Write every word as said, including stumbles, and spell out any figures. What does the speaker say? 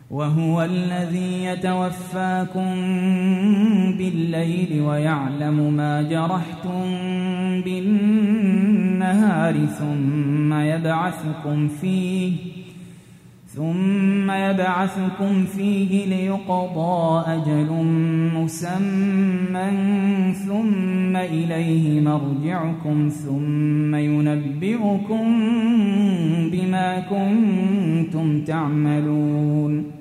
وهو الذي يتوفاكم بالليل ويعلم ما جرحتم بالنهار ثم يبعثكم فيه ثم يبعثكم فيه ليقضى أجل مسمى ثم إليه مرجعكم ثم ينبئكم بما كنتم تعملون